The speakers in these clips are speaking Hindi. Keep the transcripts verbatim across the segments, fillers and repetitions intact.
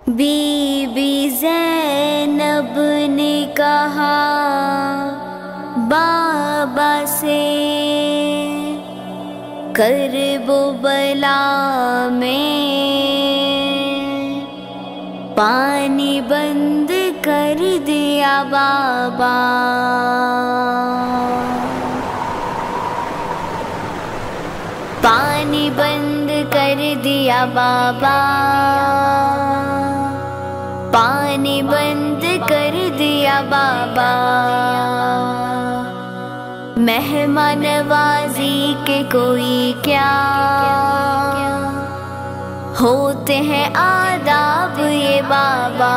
बीबी ज़ैनब ने कहा बाबा से, करबो बला में पानी बंद कर दिया बाबा। पानी बंद कर दिया बाबा, पानी बंद कर दिया बाबा। मेहमान नवाजी के कोई क्या होते हैं आदाब ये बाबा।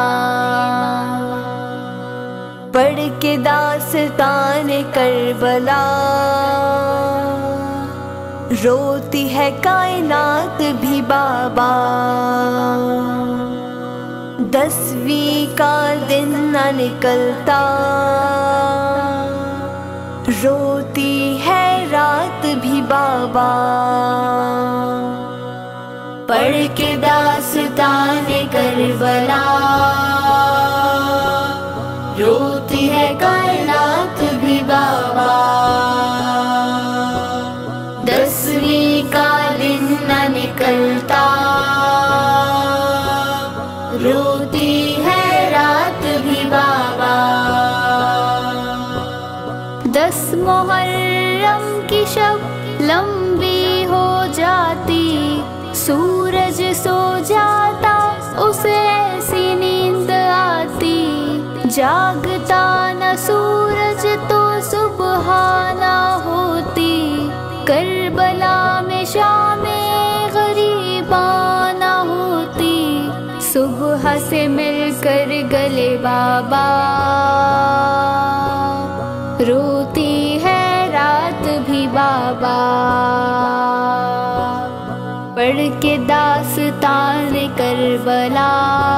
पढ़ के दास्तान करबला रोती है कायनात भी बाबा। दसवीं का दिन न निकलता, रोती है रात भी बाबा। पढ़ के दास्तान करबला रोती है कायनात भी बाबा। दसवीं का दिन न निकलता, रोती है रात भी बाबा। दस मुहर्रम की शब लंबी हो जाती, सूरज सो जाता उसे ऐसी नींद आती। जागता न सूरज तो सुबह ना होती, करबला में शामे गरीबाना होती। सुबह से मिलकर गले बाबा, रोती है रात भी बाबा। पढ़ के दास्तान करबला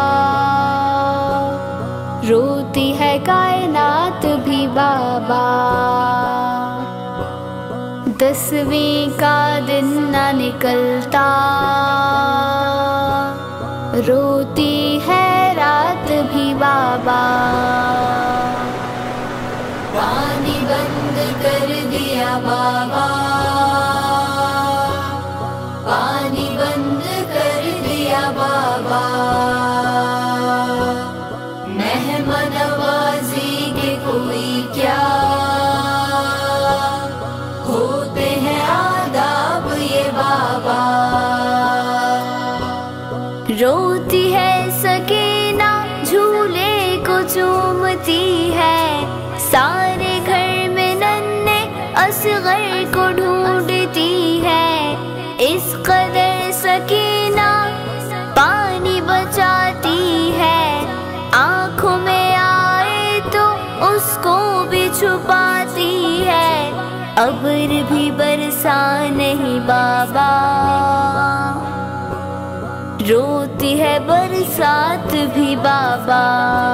रोती है कायनात भी बाबा। दसवीं का दिन न निकलता, रोती है रात भी बाबा। पानी बंद कर दिया बाबा, पानी बंद कर दिया बाबा। मेहमान नवाजी के कोई क्या होते हैं आदाब ये बाबा। रोती है सकीना झूले को चूमती है, सारे घर में नन्हे असगर को ढूंढती है। इस कदर सकीना पानी बचाती है, आँखों में आए तो उसको भी छुपाती है। अब्र भी बरसा नहीं बाबा, रोती है बरसात भी बाबा।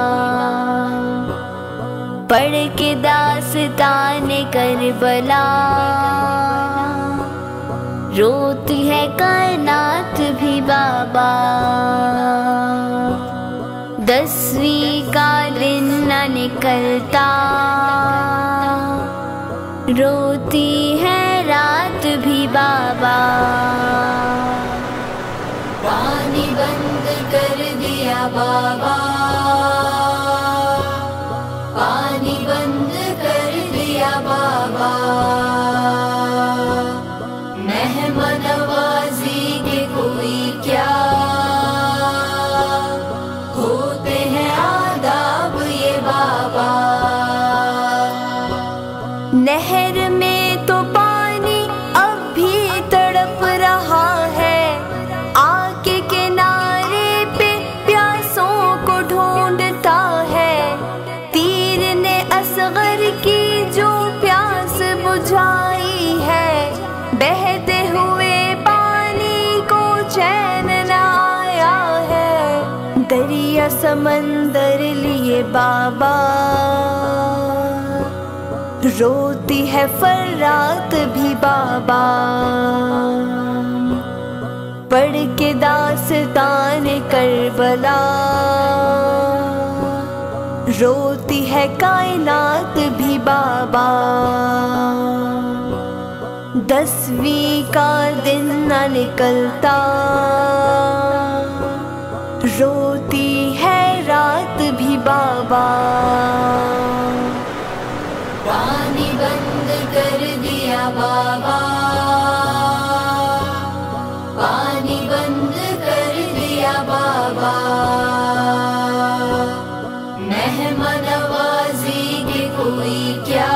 पढ़ के दास्तान करबला रोती है कायनात भी बाबा। दसवीं का दिन न निकलता, रोती है रात भी बाबा। पानी बंद कर दिया बाबा, पानी बंद कर दिया बाबा। मेहमान नवाजी के कोई क्या होते हैं आदाब ये बाबा। नहर में तो पानी अब भी तड़प रहा है, आके किनारे पे प्यासों को ढूंढता है। तीर ने असगर की जो प्यास बुझाई है, बहते हुए पानी को चैन न आया है। दरिया समंदर लिए बाबा, रोती है फरात भी बाबा। पढ़ के दास्तान करबला, रोती है कायनात भी बाबा। दसवीं का दिन न निकलता, रोती है रात भी बाबा। पानी बंद कर दिया बाबा, पानी बंद कर दिया बाबा। मेहमान नवाजी के कोई क्या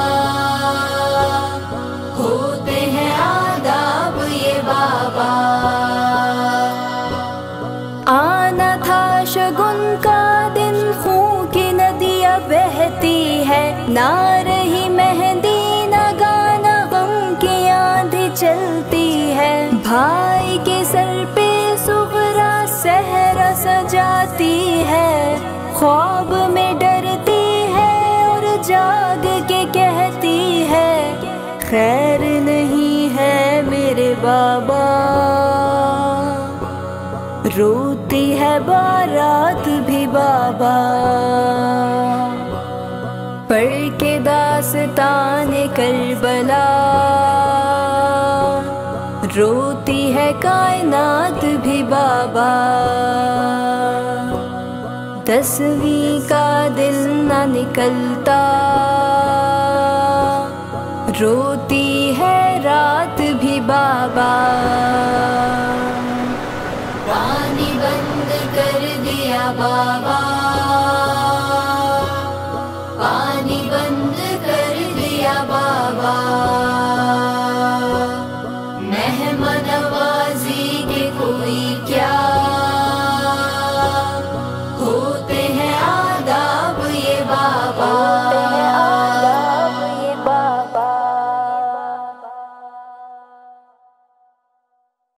होते हैं आदाब ये बाबा। आना था शगुन का दिन, खून की नदियाँ बहती है, ना रही मेहंदी ना गाना, गम की आंधी चलती है। भाई के सर पे सुगरा सहरा सजाती है, ख्वाब में डरती है और जाग के कहती है, खैर नहीं है मेरे बाबा। रोती है बारात भी बाबा, पढ़ के दास्तान करबला, रोती है कायनात भी बाबा। दसवीं का दिन न निकलता, रोती है रात भी बाबा। पानी बंद कर दिया बाबा,